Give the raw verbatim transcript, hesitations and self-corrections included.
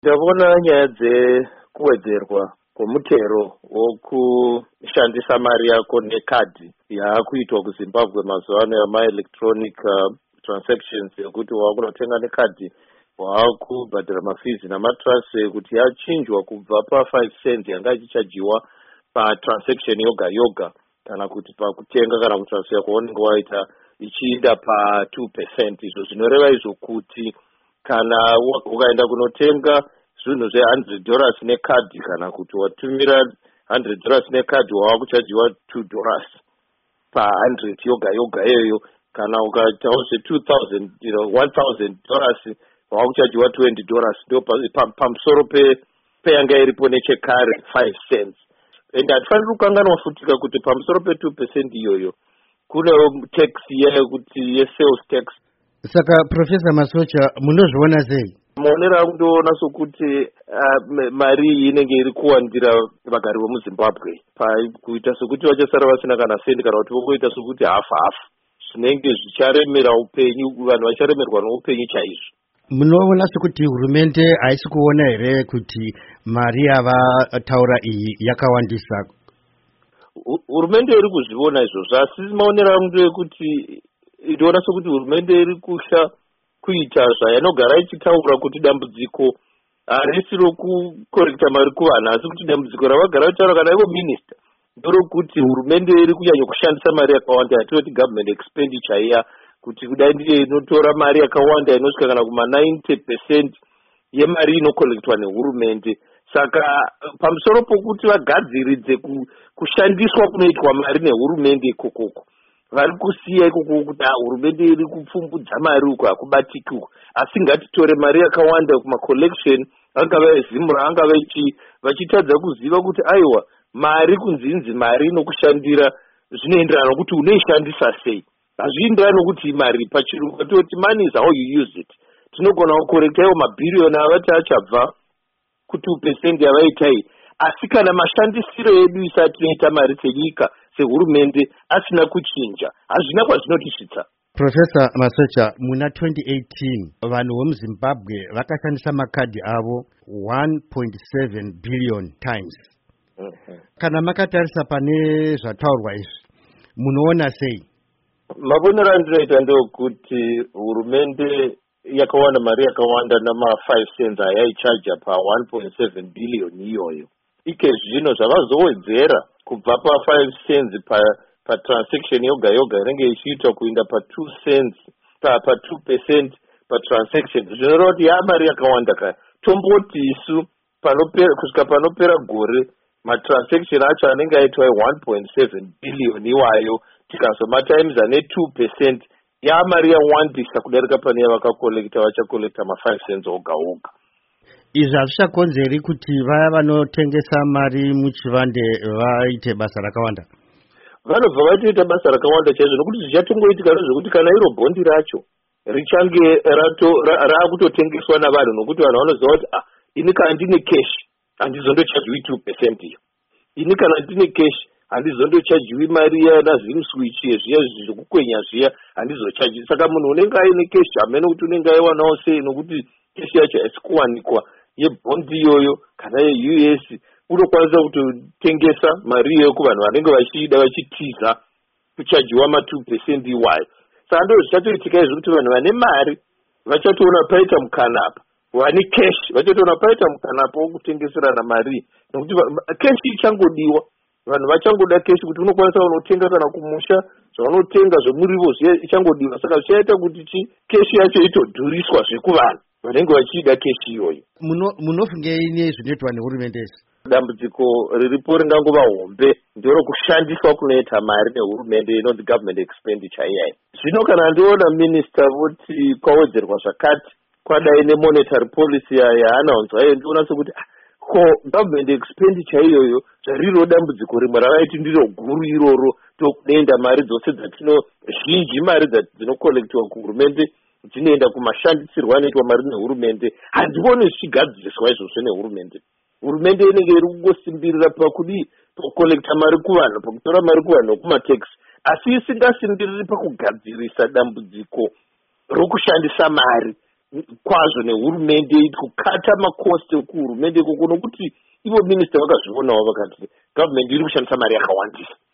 Ndabona nyaya dzekuwedzerwa kwomutero wokushandisa mari yako nekadhi yaakuitwa kuZimbabwe mazuva ano yama-electronic uh, transactions yekuti waakunotenga nekadhi waakubhadhara mafizi namatrust kuti yachinjwa kubva pa-five cents yanga ichichajiwa patransaction yoga yoga kana kuti pakutenga kana kutransfer kwaunenge waita ichiinda pa-two percent. Izvo zvinoreva izvo kuti kana ukaenda kunotenga zvinhu zve-hundred dollars nekadhi kana kuti watumira hundred dollars nekadhi wavakuchajiwa two dollars pa-hundred yoga yoga iyoyo. Kana ukaitawo zve-two thousand, you know, one thousand dollars wavakuchajiwa twenty dollars. Ndo pamusoro peyanga iripo nechekare five cents. Ende hatifaniri kukanganwa futika kuti pamusoro pe-two percent iyoyo kune tax iyayo kuti ye-sales tax. Saka Professor Masocha, munozviona sei? Muonera angu ndoona sokuti uh, mari iyi inenge iri kuwandira vagari vemuZimbabwe pakuita sokuti vachasara vasina kana sendi kana kuti vongoita sokuti hafu hafu zvinenge zvicharemera upenyu, vanhu vacharemerwa noupenyu chaizvo. Munoona sokuti hurumende haisi kuona here kuti mari yavataura iyi yakawandisa? Hurumende iri kuzviona izvozvo, asi maonero angu ndeyekuti inoona sokuti hurumende iri kusha kuita zvayanogara ichitaura kuti dambudziko harisi rokukorekta mari kuvanhu, asi kuti dambudziko ravagara vachitaura kana ivo minista ndorokuti hurumende iri kunyanya kushandisa mari yakawanda yatinoti government expenditure iya, kuti kudai ndiyo inotora mari yakawanda inosvika kana kuma-ninety percent yemari inokolektwa nehurumende. Saka pamusoro pokuti vagadziridze kushandiswa kunoitwa mari nehurumende ikokoko, vari kusiya ikoko kuti hurumende iri kupfumbudza mari uko hakubatiki uko, asi ngatitore mari yakawanda kuma-collection angava ezimura angava vachitadza kuziva kuti aiwa mari kunzinzi mari inokushandira zvinoenderana nokuti unoishandisa sei. Hazvienderani nokuti mari pachirungu patoti money is how you use it. Tinogona kukorekta iwo mabhiriyoni avati achabva ku-two percent yavaita iyi, asi kana mashandisiro edu isati tinoita mari senyika sehurumende asina kuchinja hazvina kwazvinotisvitsa. Professor Masocha, muna twenty eighteen vanhu vemuZimbabwe vakashandisa makadhi avo one point seven billion times. Mm-hmm. Kana makatarisa pane zvataurwa izvi munoona sei? Mavonero andinoita ndokuti hurumende yakawana mari yakawanda nama-five cents ayaichaja pa-one point seven billion iyoyo. Ike zvino zvavazowedzera kubva pa-five cents patransaction pa yoga yoga inenge ichiitwa kuinda pa-two cents pa-two percent patransaction. Zvinoreva kuti yamari yakawanda kaya. Tomboti isu panopera kusvika panopera gore matransaction acho anenge aitwa one point seven billion iwayo, tikazomataimza ne-two percent yamari yawandisa kudarika pane yavakakolekta vachakolekta ma-five cents oga oga. Izvi hazvichakonzeri kuti vaya vanotengesa mari muchivande vaite basa rakawanda? Vanobva vatoita basa rakawanda chaizvo, nokuti zvichatongoitika nezvekuti kana iro bhondi racho richange raakutotengeswa navanhu, nokuti vanhu vanoziva kuti ah, ini kana ndine cash handizondochajiwi two percent iyo, ini kana ndine cash handizondochajiwi mari yanazim switch yezviya zvekukwenya zviya handizochajiwi. Saka munhu unenge aine cash hamene kuti unenge aiwanawo sei, nokuti cash yacho haisi kuwanikwa yebhondi iyoyo kana ye-U S unokwanisa kutotengesa mari iyoyo kuvanhu vanenge vachiida vachitiza kuchajiwa ma-two percent iwayo. Saka ndo zvichatoitika izvo kuti vanhu vane mari vachatoona paita mukanapa, vane cash vachatoona paita mukanapa wokutengeserana mari, nokuti cash ichangodiwa. Vanhu vachangoda cash kuti unokwanisa unotenga kana kumusha zvavanotenga zvemurivo zviya ichangodiwa. Saka zvichaita kuti chi cash yacho itodhuriswa zvekuvanhu vanenge vachiida cash iyoyo. Munofungei nezvinoitwa nehurumende isi? Dambudziko riripo ringangova hombe ndorokushandiswa kunoita mari nehurumende inonzi government expenditure iyayi. Zvino kana ndiona minista voti kwawedzerwa zvakati kwadai nemonetary policy yaanaunzwa iye, ndiona sekuti ko government expenditure iyoyo zvariro dambudziko rimwe ravaiti ndiro guru iroro tokunoenda mari dzose dzatino zhinji mari dzinokolektiwa kuhurumende dzinoenda kumashandisirwo anoitwa mari nehurumende. Handioni zvichigadziriswa izvozvo nehurumende. Hurumende inenge iri kungosimbirira pakudi pakukolekta mari kuvanhu, pakutora mari kuvanhu nokumatax, asi isingasimbiriri pakugadzirisa dambudziko rokushandisa mari kwazvo nehurumende kukata makosti ekuhurumende ikoko, nokuti ivo minista vakazvionawo vakati gavhmendi iri kushandisa mari yakawandisa.